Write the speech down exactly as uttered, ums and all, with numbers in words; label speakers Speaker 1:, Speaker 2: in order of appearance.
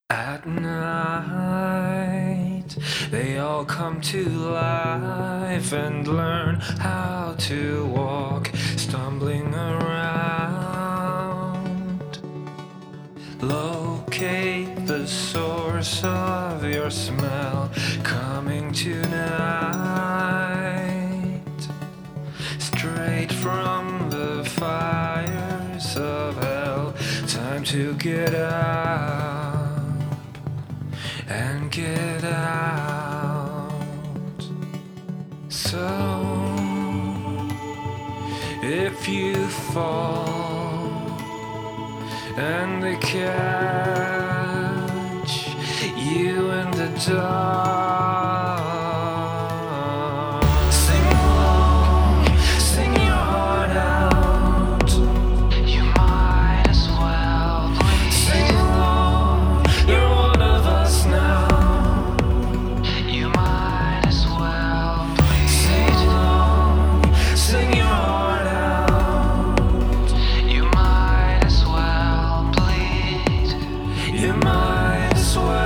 Speaker 1: At night, they all come to life and learn how to walk, stumbling around. Locate the source of your smell, coming tonight, straight from the fires of hell. Time to get out and get out. So if you fall and they catch you in the dark, sing along, sing your heart out. You might as well bleed. Sing along, you're one of us now. You might as well bleed. Sing along, sing your heart out. You might as well bleed. You might as well.